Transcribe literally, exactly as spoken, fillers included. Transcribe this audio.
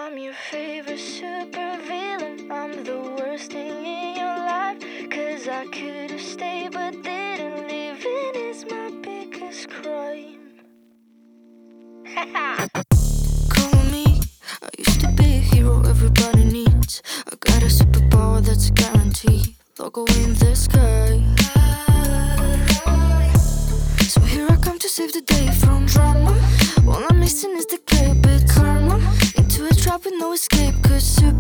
I'm your favorite supervillain. I'm the worst thing in your life. Cause I could've stayed but didn't. Living is my biggest crime. Call me, I used to be a hero everybody needs. I got a superpower that's a guarantee. Logo in the sky. So here I come to save the day from drama. All I'm missing is the cape, bit karma. Into a trap with no escape. Cause super